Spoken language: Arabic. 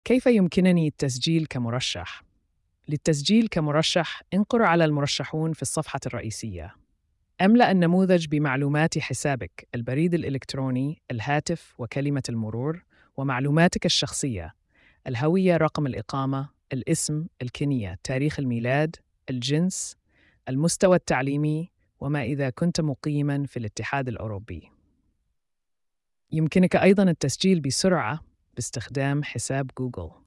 كيف يمكنني التسجيل كمرشح؟ للتسجيل كمرشح، انقر على المرشحون في الصفحة الرئيسية. املأ النموذج بمعلومات حسابك، البريد الإلكتروني، الهاتف وكلمة المرور، ومعلوماتك الشخصية: الهوية، رقم الإقامة، الاسم، الكنية، تاريخ الميلاد، الجنس، المستوى التعليمي، وما إذا كنت مقيماً في الاتحاد الأوروبي. يمكنك أيضاً التسجيل بسرعة باستخدام حساب جوجل.